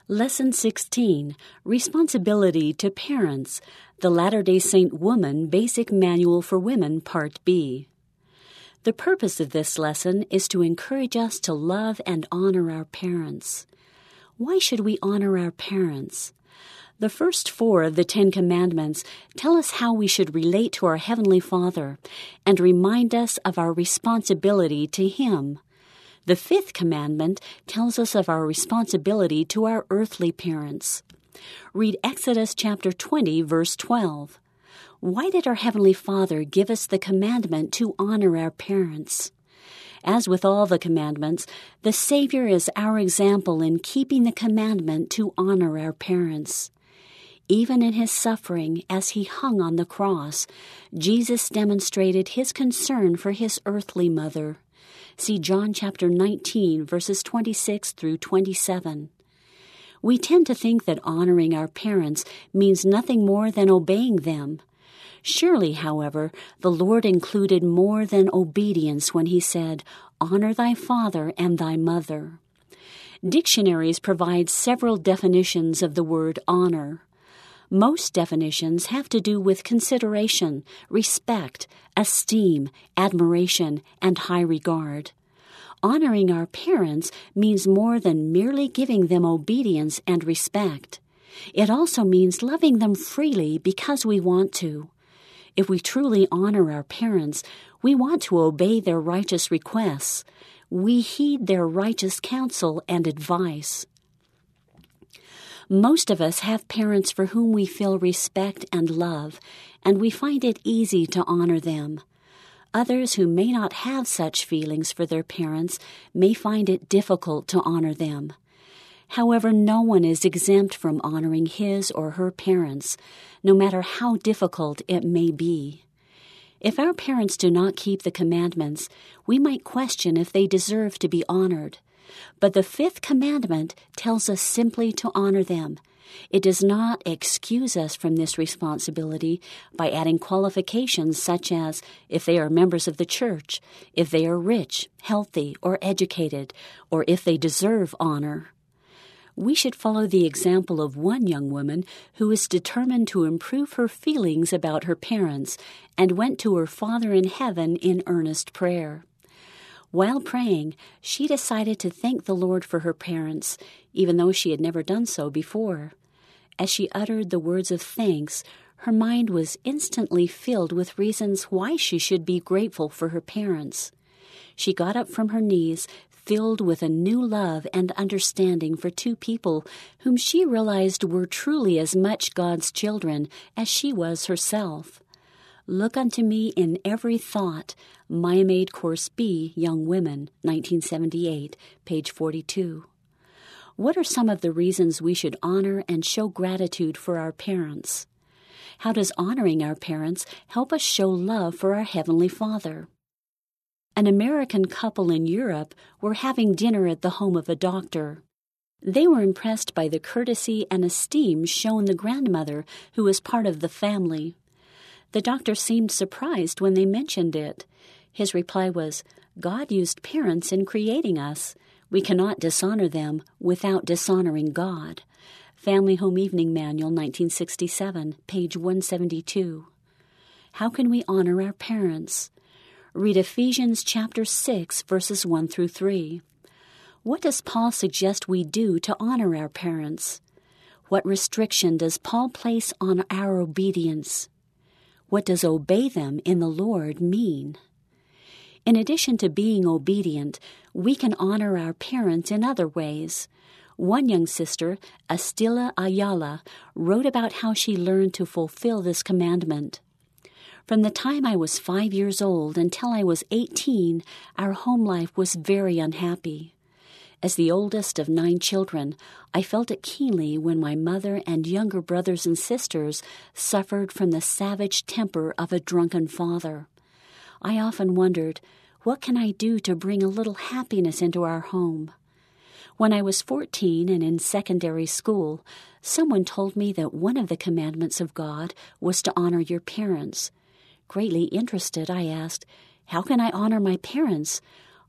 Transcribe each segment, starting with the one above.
Lesson 16, Responsibility to Parents, the Latter-day Saint Woman Basic Manual for Women, Part B. The purpose of this lesson is to encourage us to love and honor our parents. Why should we honor our parents? The first 4 of the 10 Commandments tell us how we should relate to our Heavenly Father and remind us of our responsibility to Him. The 5th commandment tells us of our responsibility to our earthly parents. Read Exodus chapter 20, verse 12. Why did our Heavenly Father give us the commandment to honor our parents? As with all the commandments, the Savior is our example in keeping the commandment to honor our parents. Even in His suffering as He hung on the cross, Jesus demonstrated His concern for His earthly mother. See John chapter 19, verses 26 through 27. We tend to think that honoring our parents means nothing more than obeying them. Surely, however, the Lord included more than obedience when He said, "Honor thy father and thy mother." Dictionaries provide several definitions of the word honor. Most definitions have to do with consideration, respect, esteem, admiration, and high regard. Honoring our parents means more than merely giving them obedience and respect. It also means loving them freely because we want to. If we truly honor our parents, we want to obey their righteous requests. We heed their righteous counsel and advice. Most of us have parents for whom we feel respect and love, and we find it easy to honor them. Others who may not have such feelings for their parents may find it difficult to honor them. However, no one is exempt from honoring his or her parents, no matter how difficult it may be. If our parents do not keep the commandments, we might question if they deserve to be honored. But the 5th commandment tells us simply to honor them. It does not excuse us from this responsibility by adding qualifications such as if they are members of the church, if they are rich, healthy, or educated, or if they deserve honor. We should follow the example of one young woman who is determined to improve her feelings about her parents and went to her Father in heaven in earnest prayer. While praying, she decided to thank the Lord for her parents, even though she had never done so before. As she uttered the words of thanks, her mind was instantly filled with reasons why she should be grateful for her parents. She got up from her knees, filled with a new love and understanding for 2 people whom she realized were truly as much God's children as she was herself. Look unto me in every thought. Miami-Dade Course B, Young Women, 1978, page 42. What are some of the reasons we should honor and show gratitude for our parents? How does honoring our parents help us show love for our Heavenly Father? An American couple in Europe were having dinner at the home of a doctor. They were impressed by the courtesy and esteem shown the grandmother who was part of the family. The doctor seemed surprised when they mentioned it. His reply was, "God used parents in creating us. We cannot dishonor them without dishonoring God." Family Home Evening Manual, 1967, page 172. How can we honor our parents? Read Ephesians chapter 6, verses 1 through 3. What does Paul suggest we do to honor our parents? What restriction does Paul place on our obedience? What does obey them in the Lord mean? In addition to being obedient, we can honor our parents in other ways. One young sister, Estila Ayala, wrote about how she learned to fulfill this commandment. From the time I was 5 years old until I was 18, our home life was very unhappy. As the oldest of 9 children, I felt it keenly when my mother and younger brothers and sisters suffered from the savage temper of a drunken father. I often wondered, what can I do to bring a little happiness into our home? When I was 14 and in secondary school, someone told me that one of the commandments of God was to honor your parents. Greatly interested, I asked, "How can I honor my parents?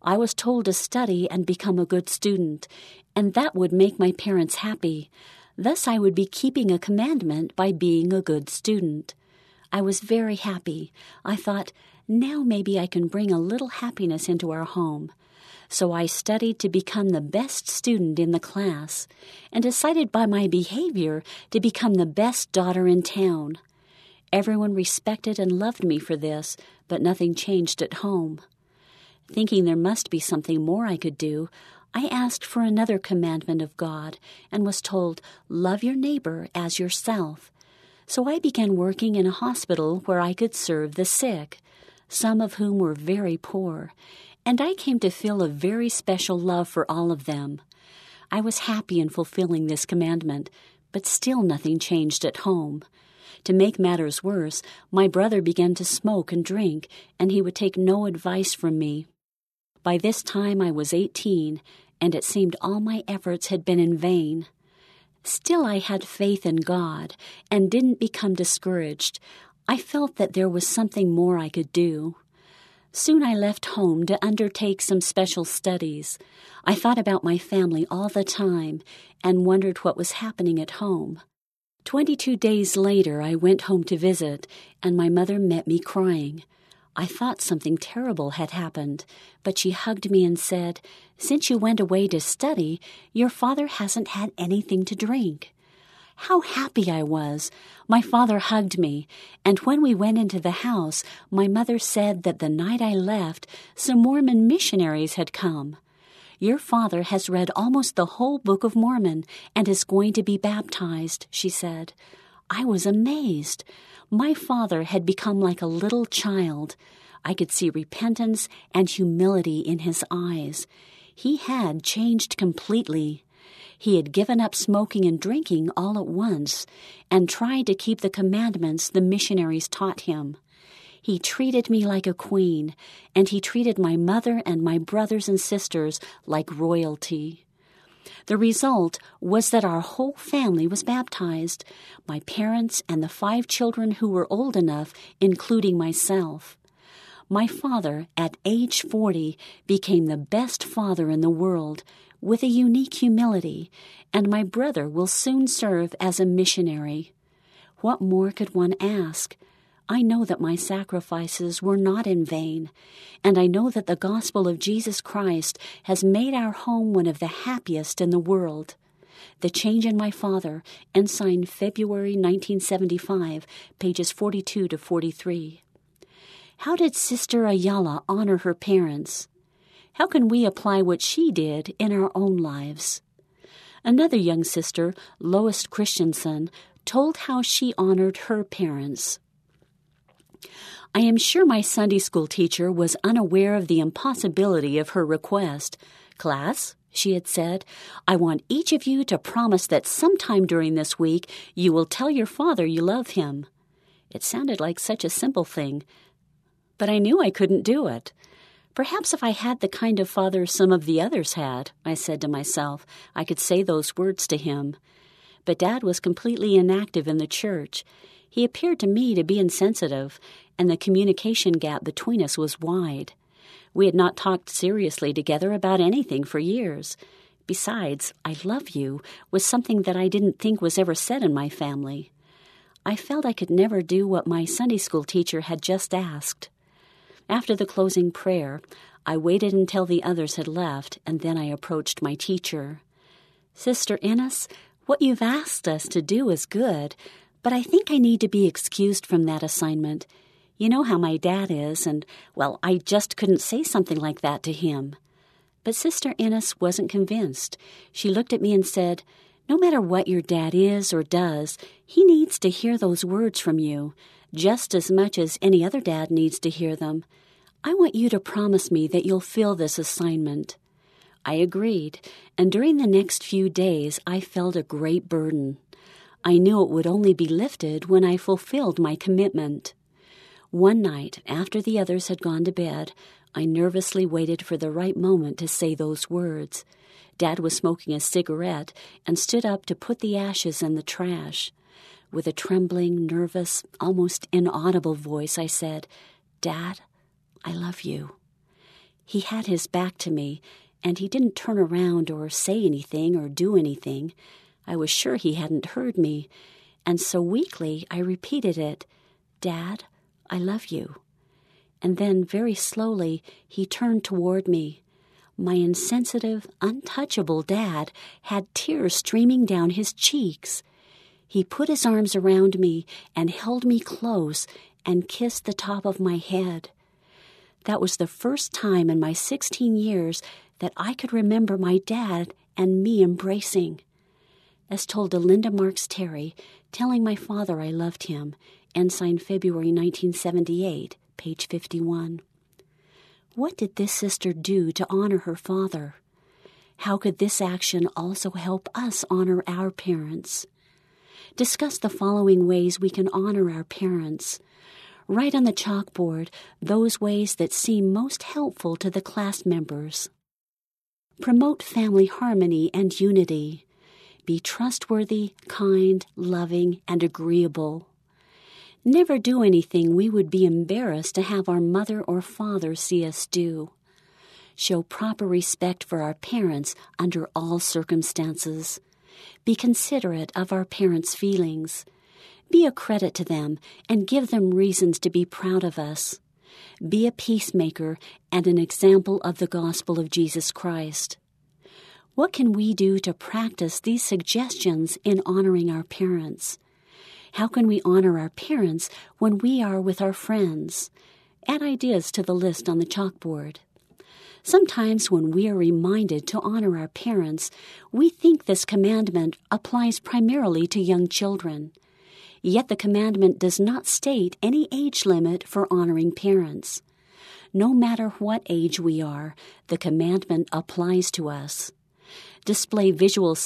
I was told to study and become a good student, and that would make my parents happy. Thus I would be keeping a commandment by being a good student. I was very happy. I thought, now maybe I can bring a little happiness into our home. So I studied to become the best student in the class, and decided by my behavior to become the best daughter in town. Everyone respected and loved me for this, but nothing changed at home. Thinking there must be something more I could do, I asked for another commandment of God and was told, love your neighbor as yourself. So I began working in a hospital where I could serve the sick, some of whom were very poor, and I came to feel a very special love for all of them. I was happy in fulfilling this commandment, but still nothing changed at home. To make matters worse, my brother began to smoke and drink, and he would take no advice from me. By this time I was 18, and it seemed all my efforts had been in vain. Still I had faith in God, and didn't become discouraged. I felt that there was something more I could do. Soon I left home to undertake some special studies. I thought about my family all the time, and wondered what was happening at home. 22 days later I went home to visit, and my mother met me crying. I thought something terrible had happened, but she hugged me and said, "Since you went away to study, your father hasn't had anything to drink." How happy I was! My father hugged me, and when we went into the house, my mother said that the night I left, some Mormon missionaries had come. "Your father has read almost the whole Book of Mormon and is going to be baptized," she said. I was amazed. My father had become like a little child. I could see repentance and humility in his eyes. He had changed completely. He had given up smoking and drinking all at once and tried to keep the commandments the missionaries taught him. He treated me like a queen, and he treated my mother and my brothers and sisters like royalty. The result was that our whole family was baptized, my parents and the 5 children who were old enough, including myself. My father, at age 40, became the best father in the world, with a unique humility, and my brother will soon serve as a missionary. What more could one ask? I know that my sacrifices were not in vain, and I know that the gospel of Jesus Christ has made our home one of the happiest in the world. The Change in My Father, Ensign, February 1975, pages 42 to 43. How did Sister Ayala honor her parents? How can we apply what she did in our own lives? Another young sister, Lois Christensen, told how she honored her parents. I am sure my Sunday school teacher was unaware of the impossibility of her request. "Class," she had said, "I want each of you to promise that sometime during this week you will tell your father you love him." It sounded like such a simple thing, but I knew I couldn't do it. Perhaps if I had the kind of father some of the others had, I said to myself, I could say those words to him. But Dad was completely inactive in the church. He appeared to me to be insensitive, and the communication gap between us was wide. We had not talked seriously together about anything for years. Besides, "I love you" was something that I didn't think was ever said in my family. I felt I could never do what my Sunday school teacher had just asked. After the closing prayer, I waited until the others had left, and then I approached my teacher. "Sister Ennis, what you've asked us to do is good, but I think I need to be excused from that assignment. You know how my dad is, and, well, I just couldn't say something like that to him." But Sister Ennis wasn't convinced. She looked at me and said, "No matter what your dad is or does, he needs to hear those words from you, just as much as any other dad needs to hear them. I want you to promise me that you'll fill this assignment." I agreed, and during the next few days I felt a great burden. I knew it would only be lifted when I fulfilled my commitment. One night, after the others had gone to bed, I nervously waited for the right moment to say those words. Dad was smoking a cigarette and stood up to put the ashes in the trash. With a trembling, nervous, almost inaudible voice, I said, "Dad, I love you." He had his back to me, and he didn't turn around or say anything or do anything. I was sure he hadn't heard me, and so weakly I repeated it, "Dad, I love you." And then very slowly he turned toward me. My insensitive, untouchable dad had tears streaming down his cheeks. He put his arms around me and held me close and kissed the top of my head. That was the first time in my 16 years that I could remember my dad and me embracing. As told to Linda Marks Terry, telling my father I loved him, Ensign February 1978, page 51. What did this sister do to honor her father? How could this action also help us honor our parents? Discuss the following ways we can honor our parents. Write on the chalkboard those ways that seem most helpful to the class members. Promote family harmony and unity. Be trustworthy, kind, loving, and agreeable. Never do anything we would be embarrassed to have our mother or father see us do. Show proper respect for our parents under all circumstances. Be considerate of our parents' feelings. Be a credit to them and give them reasons to be proud of us. Be a peacemaker and an example of the gospel of Jesus Christ. What can we do to practice these suggestions in honoring our parents? How can we honor our parents when we are with our friends? Add ideas to the list on the chalkboard. Sometimes when we are reminded to honor our parents, we think this commandment applies primarily to young children. Yet the commandment does not state any age limit for honoring parents. No matter what age we are, the commandment applies to us. Display visual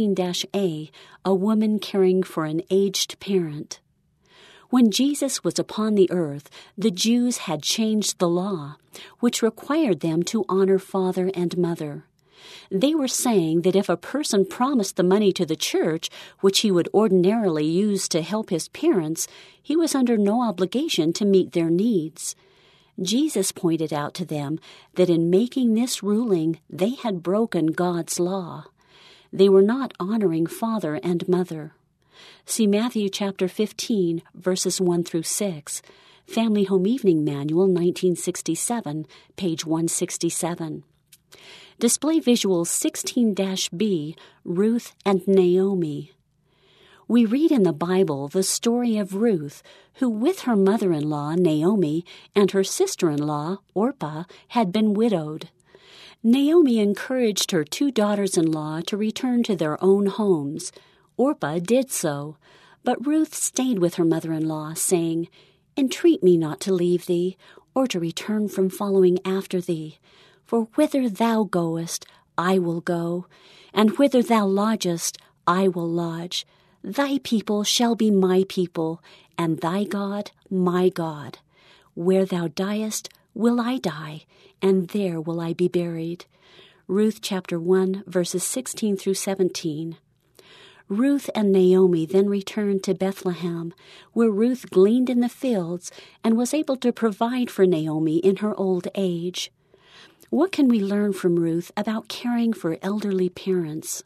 16-A, a woman caring for an aged parent. When Jesus was upon the earth, the Jews had changed the law, which required them to honor father and mother. They were saying that if a person promised the money to the church, which he would ordinarily use to help his parents, he was under no obligation to meet their needs. Jesus pointed out to them that in making this ruling, they had broken God's law. They were not honoring father and mother. See Matthew chapter 15, verses 1 through 6, Family Home Evening Manual, 1967, page 167. Display visual 16-B, Ruth and Naomi. We read in the Bible the story of Ruth, who with her mother-in-law, Naomi, and her sister-in-law, Orpah, had been widowed. Naomi encouraged her 2 daughters-in-law to return to their own homes. Orpah did so, but Ruth stayed with her mother-in-law, saying, "Entreat me not to leave thee, or to return from following after thee. For whither thou goest, I will go, and whither thou lodgest, I will lodge. Thy people shall be my people, and thy God my God. Where thou diest, will I die, and there will I be buried." Ruth chapter 1, verses 16 through 17. Ruth and Naomi then returned to Bethlehem, where Ruth gleaned in the fields and was able to provide for Naomi in her old age. What can we learn from Ruth about caring for elderly parents?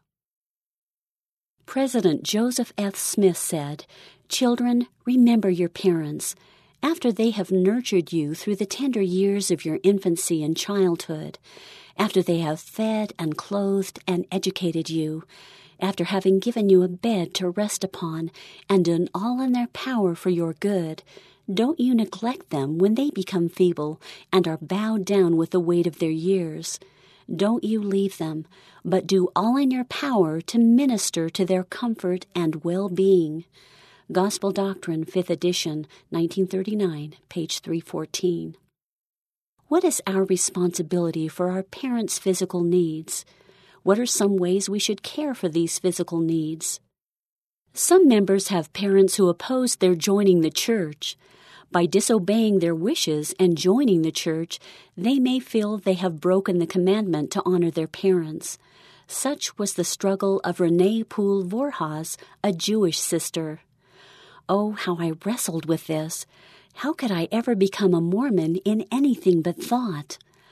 President Joseph F. Smith said, "Children, remember your parents. After they have nurtured you through the tender years of your infancy and childhood, after they have fed and clothed and educated you, after having given you a bed to rest upon and done all in their power for your good, don't you neglect them when they become feeble and are bowed down with the weight of their years. Don't you leave them, but do all in your power to minister to their comfort and well-being." Gospel Doctrine, 5th edition, 1939, page 314. What is our responsibility for our parents' physical needs? What are some ways we should care for these physical needs? Some members have parents who oppose their joining the church. By disobeying their wishes and joining the church, they may feel they have broken the commandment to honor their parents. Such was the struggle of Renee Poole Vorhas, a Jewish sister. Oh, how I wrestled with this. How could I ever become a Mormon in anything but thought?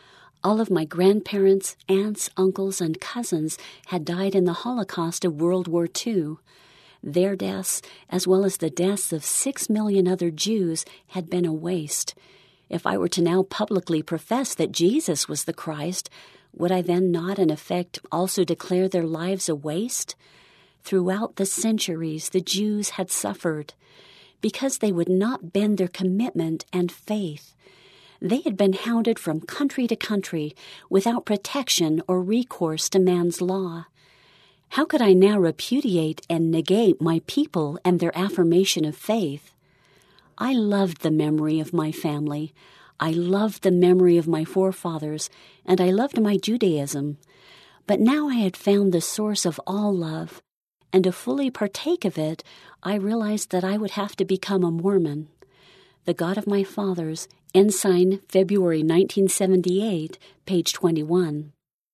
All of my grandparents, aunts, uncles, and cousins had died in the Holocaust of World War II. Their deaths, as well as the deaths of 6 million other Jews, had been a waste. If I were to now publicly profess that Jesus was the Christ, would I then not, in effect, also declare their lives a waste? Throughout the centuries, the Jews had suffered because they would not bend their commitment and faith. They had been hounded from country to country without protection or recourse to man's law. How could I now repudiate and negate my people and their affirmation of faith? I loved the memory of my family. I loved the memory of my forefathers, and I loved my Judaism. But now I had found the source of all love, and to fully partake of it, I realized that I would have to become a Mormon. The God of my fathers, Ensign, February 1978, page 21.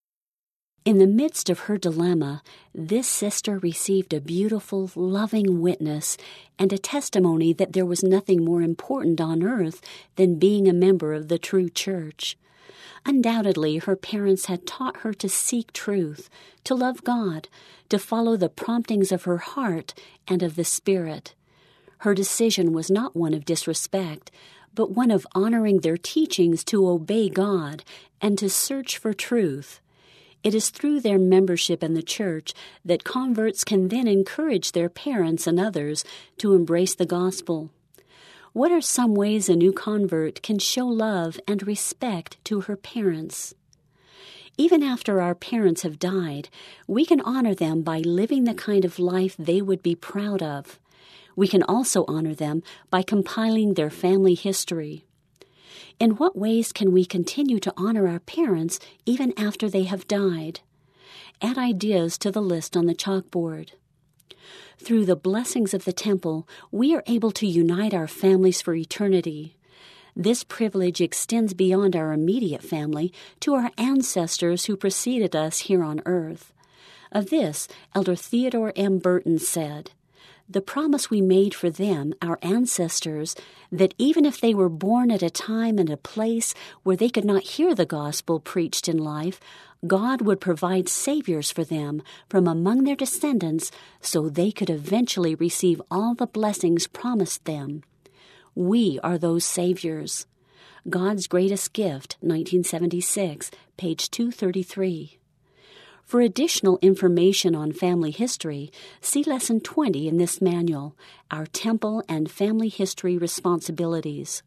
In the midst of her dilemma, this sister received a beautiful, loving witness and a testimony that there was nothing more important on earth than being a member of the true church. Undoubtedly, her parents had taught her to seek truth, to love God, to follow the promptings of her heart and of the Spirit. Her decision was not one of disrespect, but one of honoring their teachings to obey God and to search for truth. It is through their membership in the church that converts can then encourage their parents and others to embrace the gospel. What are some ways a new convert can show love and respect to her parents? Even after our parents have died, we can honor them by living the kind of life they would be proud of. We can also honor them by compiling their family history. In what ways can we continue to honor our parents even after they have died? Add ideas to the list on the chalkboard. Through the blessings of the temple, we are able to unite our families for eternity. This privilege extends beyond our immediate family to our ancestors who preceded us here on earth. Of this, Elder Theodore M. Burton said, "The promise we made for them, our ancestors, that even if they were born at a time and a place where they could not hear the gospel preached in life, God would provide saviors for them from among their descendants so they could eventually receive all the blessings promised them. We are those saviors." God's Greatest Gift, 1976, page 233. For additional information on family history, see Lesson 20 in this manual, Our Temple and Family History Responsibilities.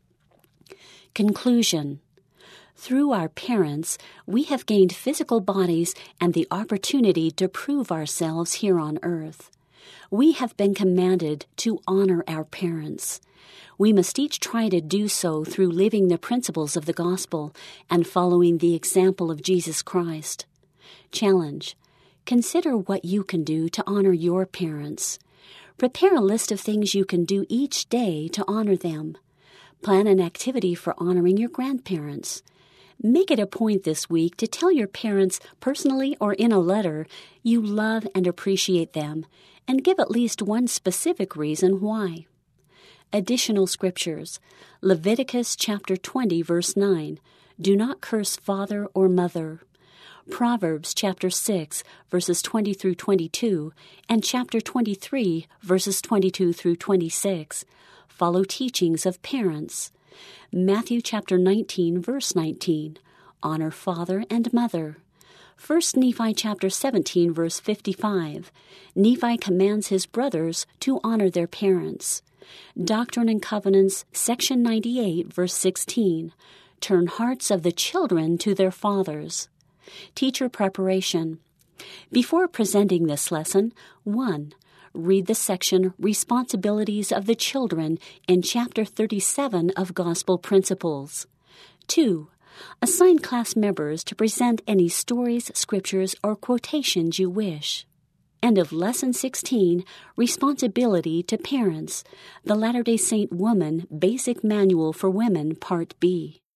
Conclusion. Through our parents, we have gained physical bodies and the opportunity to prove ourselves here on earth. We have been commanded to honor our parents. We must each try to do so through living the principles of the gospel and following the example of Jesus Christ. Challenge. Consider what you can do to honor your parents. Prepare a list of things you can do each day to honor them. Plan an activity for honoring your grandparents. Make it a point this week to tell your parents personally or in a letter you love and appreciate them, and give at least one specific reason why. Additional scriptures. Leviticus chapter 20, verse 9. Do not curse father or mother. Proverbs chapter 6, verses 20 through 22, and chapter 23, verses 22 through 26. Follow teachings of parents. Matthew chapter 19, verse 19. Honor father and mother. 1 Nephi chapter 17, verse 55. Nephi commands his brothers to honor their parents. Doctrine and Covenants, section 98, verse 16. Turn hearts of the children to their fathers. Teacher preparation. Before presenting this lesson, 1. Read the section Responsibilities of the Children in Chapter 37 of Gospel Principles. 2. Assign class members to present any stories, scriptures, or quotations you wish. End of Lesson 16, Responsibility to Parents, the Latter-day Saint Woman Basic Manual for Women, Part B.